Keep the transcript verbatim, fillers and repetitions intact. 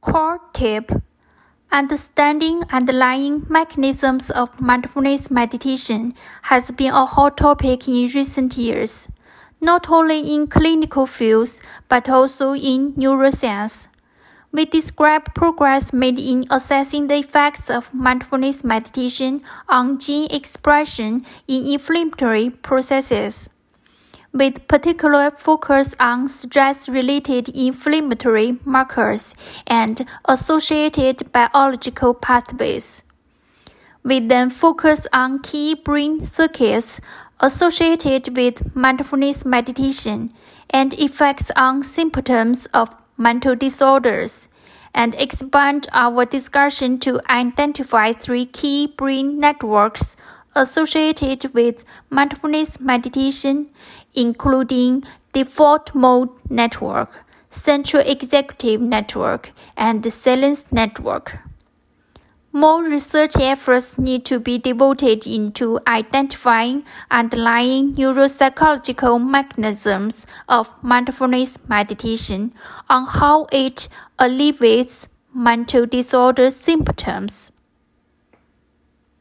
Core tip: understanding underlying mechanisms of mindfulness meditation has been a hot topic in recent years, not only in clinical fields but also in neuroscience. We describe progress made in assessing the effects of mindfulness meditation on gene expression in inflammatory processes, with particular focus on stress-related inflammatory markers and associated biological pathways. We then focus on key brain circuits associated with mindfulness meditation and effects on symptoms of mental disorders, and expand our discussion to identify three key brain networks associated with mindfulness meditation, including default mode network, central executive network, and the silence network. More research efforts need to be devoted into identifying underlying neuropsychological mechanisms of mindfulness meditation on how it alleviates mental disorder symptoms.